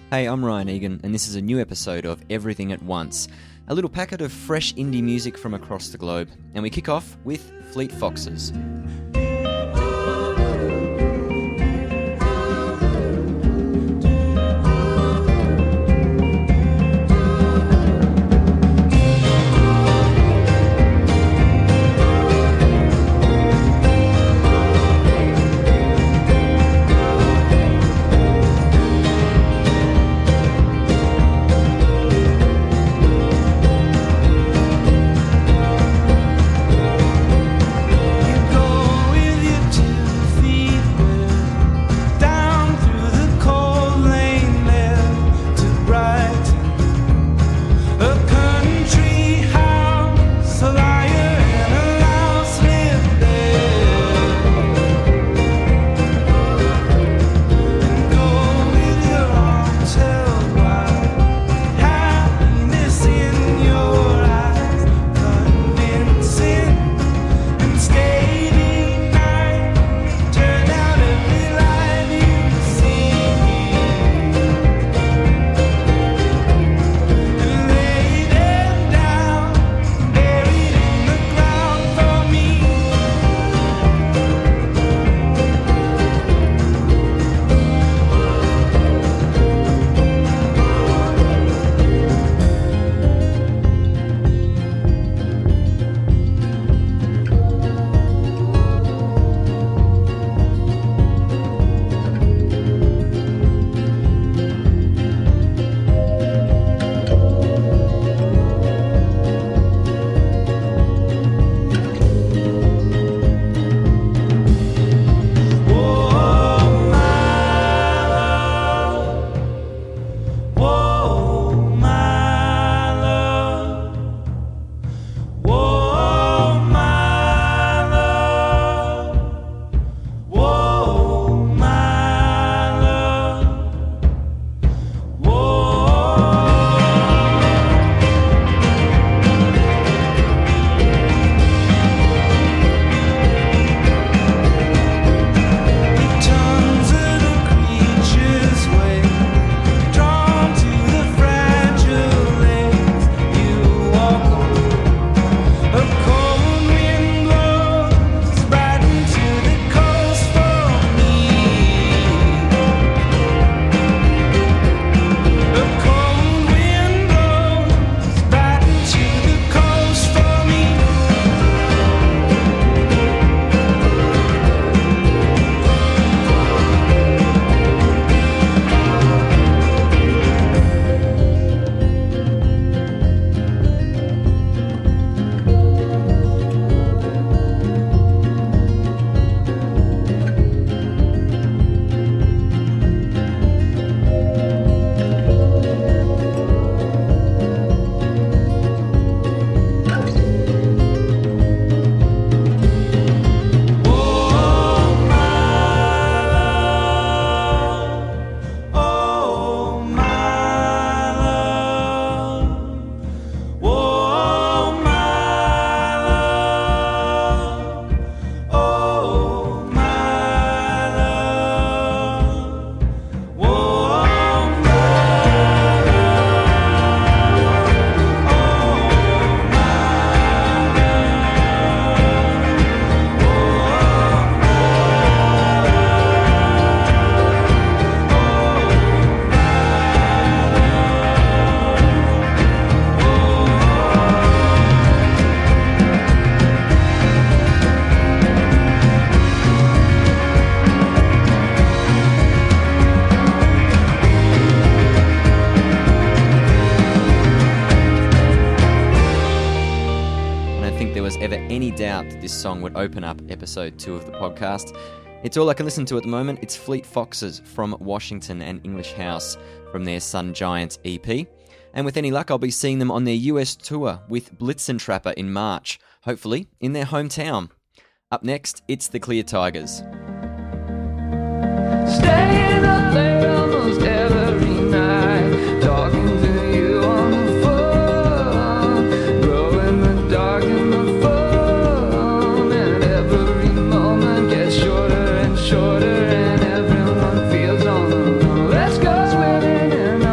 Hey, I'm Ryan Egan, and this is a new episode of Everything at Once, a little packet of fresh indie music from across the globe. And we kick off with Fleet Foxes. Any doubt that this song would open up episode 2 of the podcast. It's all I can listen to at the moment. It's Fleet Foxes from Washington and English House from their Sun Giants EP. And with any luck, I'll be seeing them on their US tour with Blitzen in March, hopefully in their hometown. Up next, it's the Clear Tigers. Staying up late almost every night, talking to you on the phone, glow in the dark in the phone, and every moment gets shorter and shorter, and everyone feels on the run. Let's go swimming in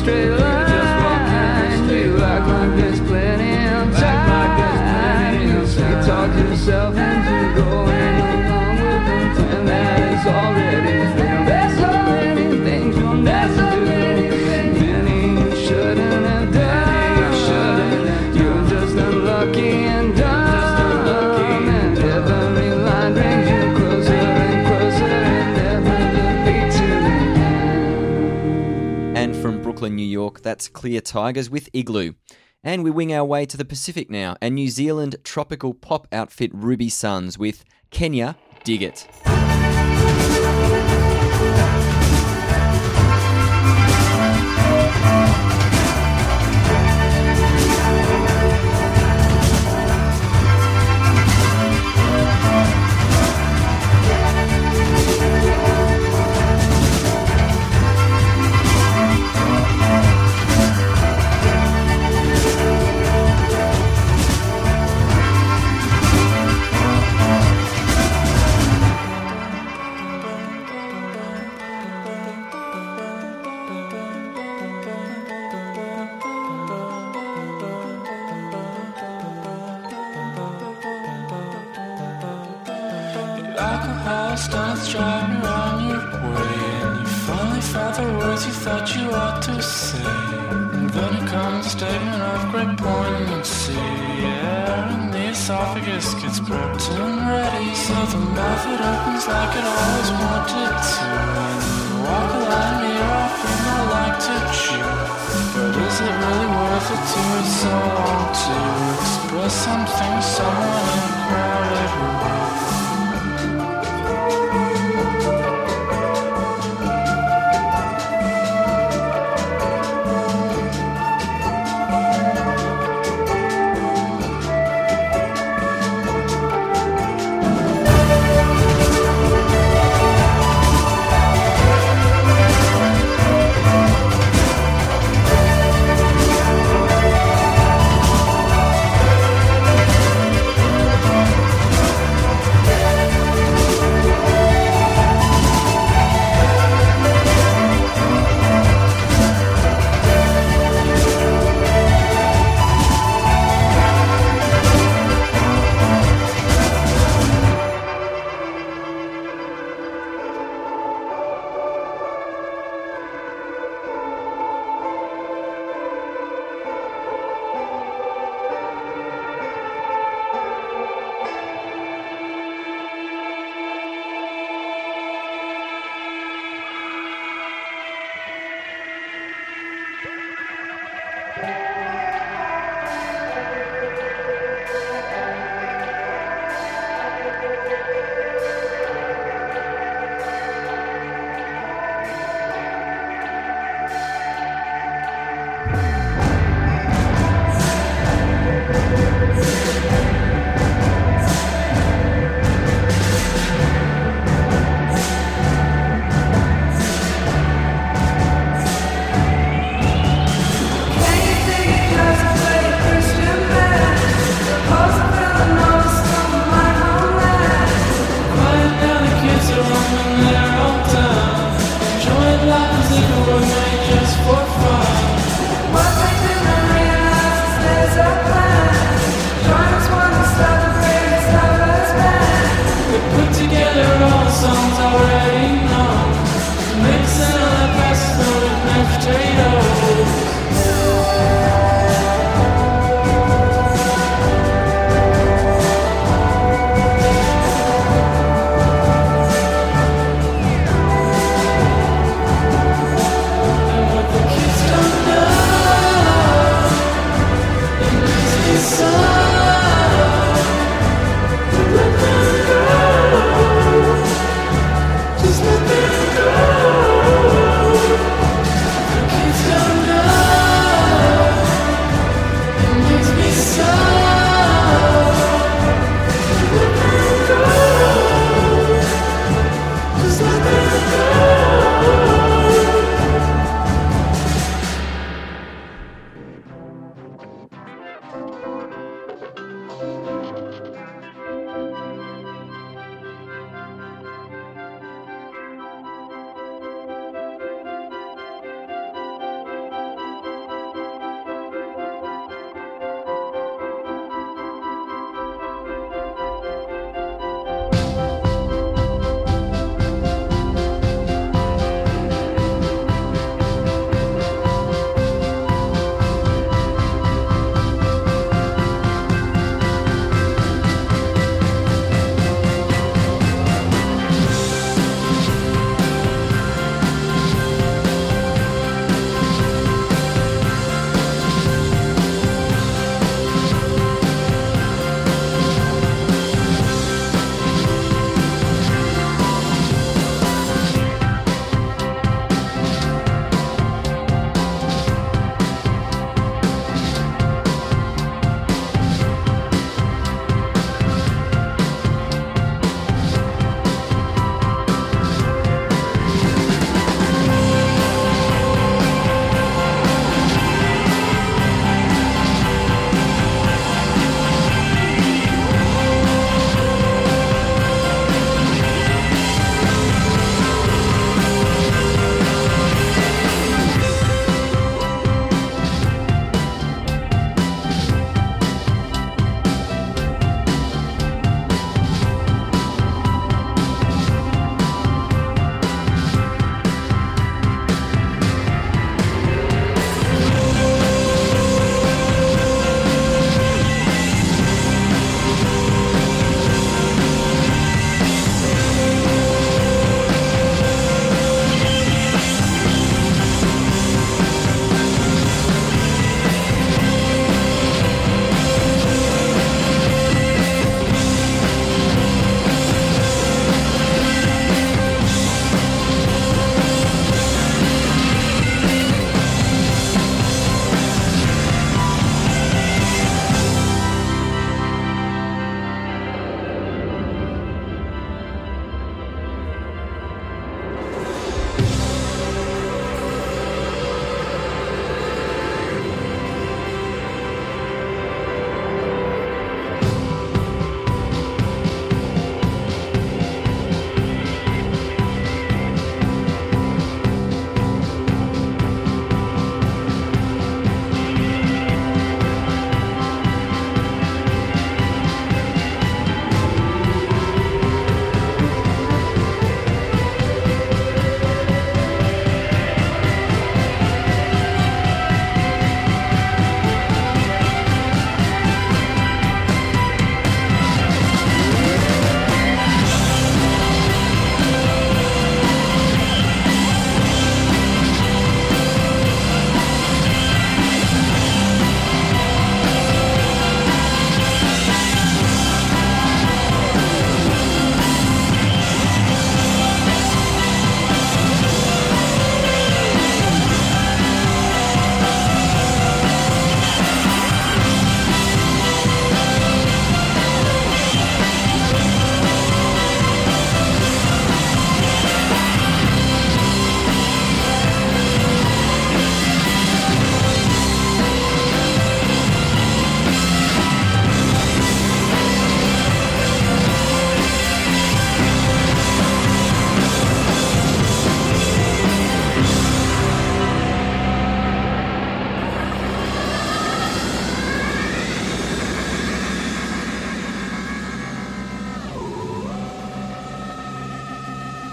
straight line. You act like there's plenty of time. You sweet talk yourself into going along with the plan that is already failed. There's so many things you'll never do. Many you shouldn't have done. You're just unlucky and dumb. And every line brings you closer and closer, and never to the end. And from Brooklyn, New York, that's Clear Tigers with Igloo. And we wing our way to the Pacific now, and New Zealand tropical pop outfit Ruby Suns with Kenya, Dig It. Alcohol starts driving around your way, and you finally found the words you thought you ought to say. And then it comes a statement of great poignancy. Air in the esophagus gets prepped and ready, so the mouth it opens like it always wanted to. And you walk a line near off and I like to chew. But is it really worth it to it so long to express something to someone in a crowded room?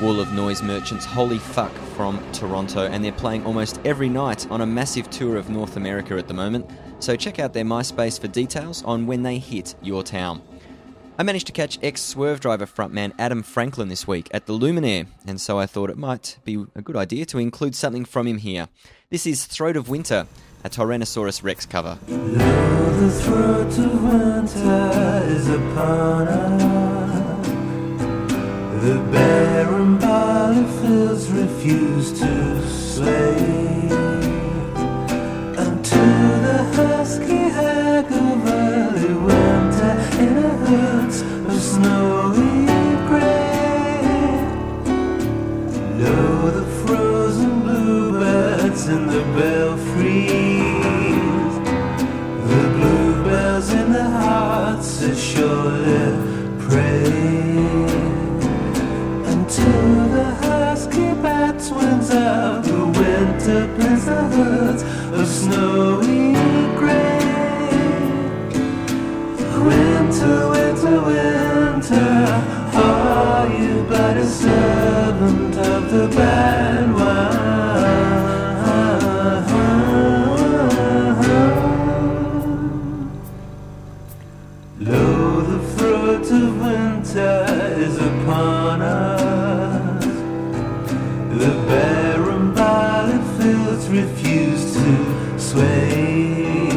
Wall of Noise merchants Holy Fuck from Toronto, and they're playing almost every night on a massive tour of North America at the moment, so check out their MySpace for details on when they hit your town. I managed to catch ex-Swervedriver frontman Adam Franklin this week at the Luminaire, and so I thought it might be a good idea to include something from him here. This is Throat of Winter, a Tyrannosaurus Rex cover. Lo, the throat of winter is upon us. The barren barley fields refuse to sway. Unto the husky hag of early winter in a hoods of snowy grey. Lo, the frozen bluebirds in the belfries. The bluebells in the hearts are surely prey. Until the husky bats winds of the winter blends the hoods of snowy grey. Winter, winter, winter, are you but a servant of the bad wine? Lo, the throat of winter is upon us. The barren barley fields refuse to sway.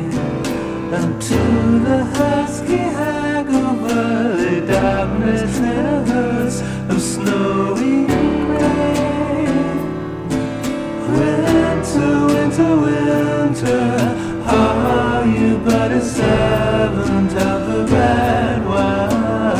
Unto the husky hag of early darkness and hurts of snowy grey. Winter, winter, winter, are you but a servant of the bad wine?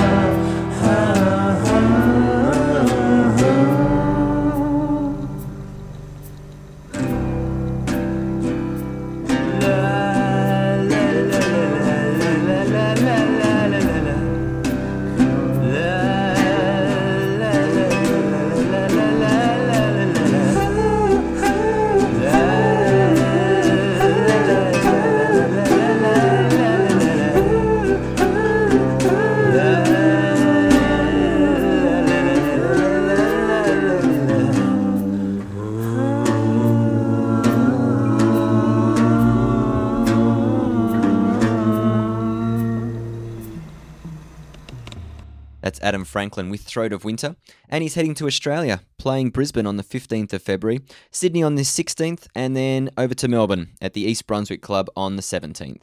That's Adam Franklin with Throat of Winter, and he's heading to Australia, playing Brisbane on the 15th of February, Sydney on the 16th, and then over to Melbourne at the East Brunswick Club on the 17th.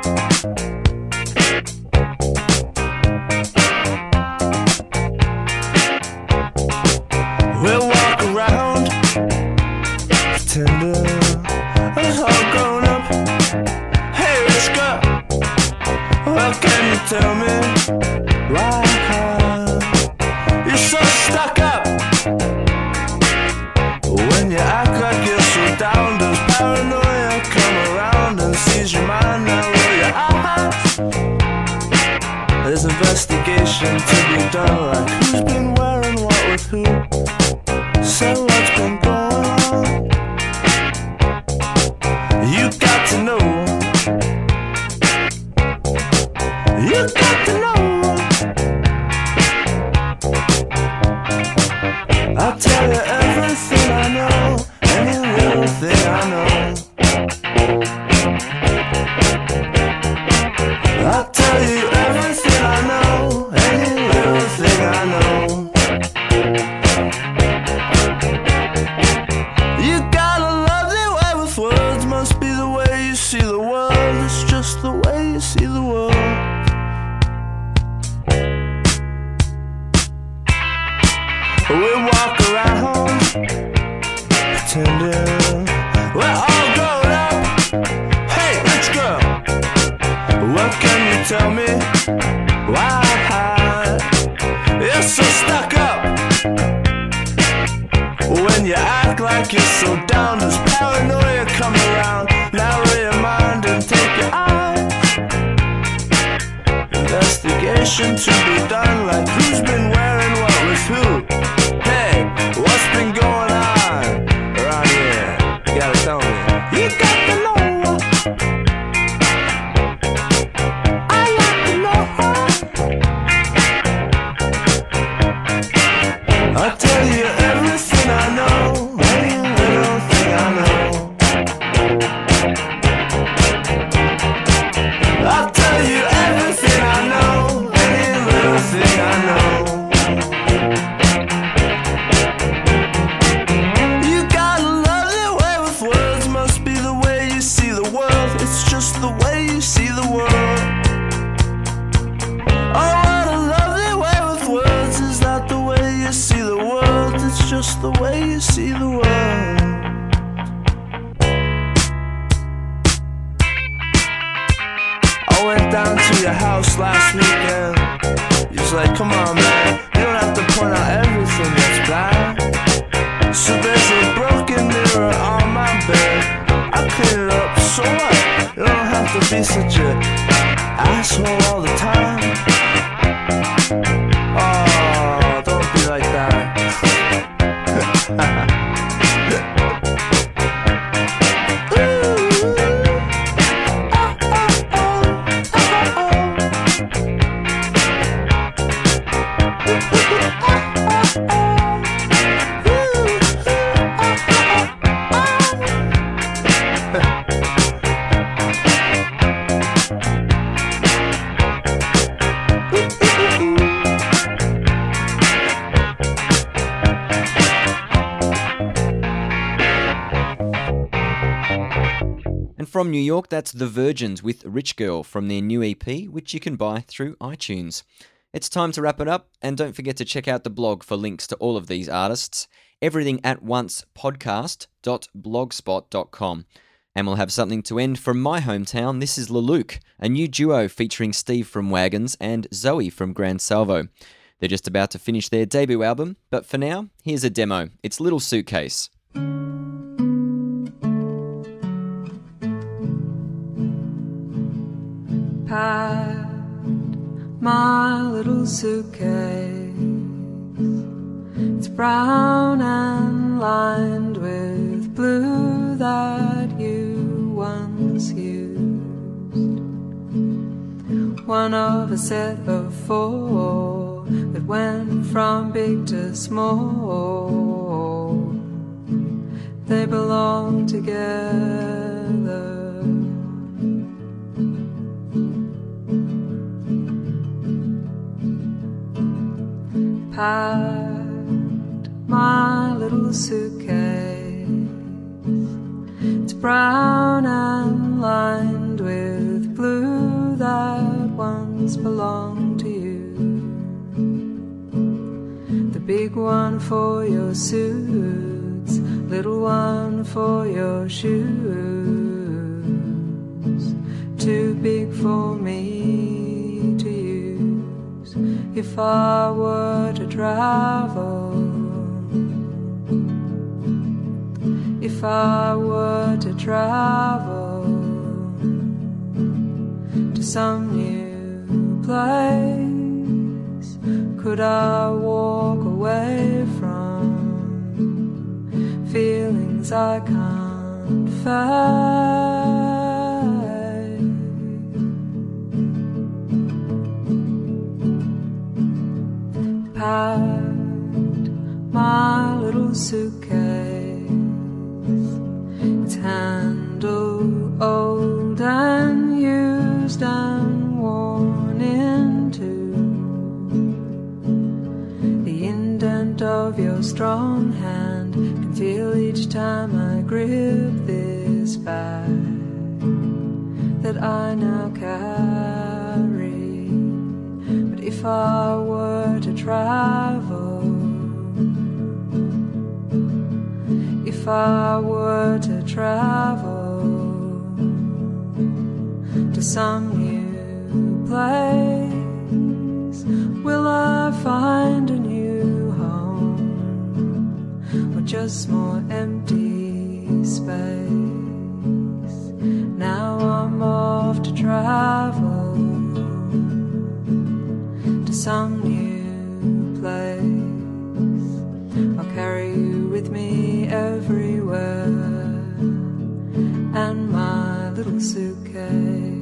We'll walk around, pretending I'm all grown up. Hey, let's go. What can you tell me? Why you're so stuck up? When you act like you're so down, does paranoia come around and seize your mind? Now roll your eyes. There's investigation to be done, like who's been wearing what with who. So what's been going on? You got to know. You got to know. I'll tell you everything I know, any little thing I know. I'll tell you everything I know, any little thing I know. You got a lovely way with words, must be the way you see the world. It's just the way you see the world. We walk around, pretending we're all grown up. Hey, let's go. What can you tell me? Why you're so stuck up? When you act like you're so down, does paranoia come around? Narrow your mind and take your eyes. Investigation to be done, like who's been wearing what with who. Hey, what's been going on around here? You gotta tell me. You got to know. I got to know. I'll tell you see the world. I went down to your house last weekend. You was like, come on man, you don't have to point out everything that's bad. So there's a broken mirror on my bed. I clean it up, so what? You don't have to be such a asshole all the time. Oh, don't be like that. From New York, that's The Virgins with Rich Girl from their new EP, which you can buy through iTunes. It's time to wrap it up, and don't forget to check out the blog for links to all of these artists, everythingatoncepodcast.blogspot.com. And we'll have something to end from my hometown. This is Leluke, a new duo featuring Steve from Wagons and Zoe from Grand Salvo. They're just about to finish their debut album, but for now, here's a demo. It's Little Suitcase. Packed my little suitcase. It's brown and lined with blue that you once used. One of a set of 4 that went from big to small. They belong together. Packed my little suitcase. It's brown and lined with blue that once belonged to you. The big one for your suits, little one for your shoes. Too big for me to use if I were to travel. If I were to travel to some new place, could I walk away from feelings I can't face? Packed my little suitcase. It's handled old and used and worn into. The indent of your strong hand can feel each time I grip this bag that I now carry. But if I were to travel, if I were to travel to some new place, will I find a new home or just more empty space? Now I'm off to travel to some new place. I'll carry you with me everywhere, and my little suitcase.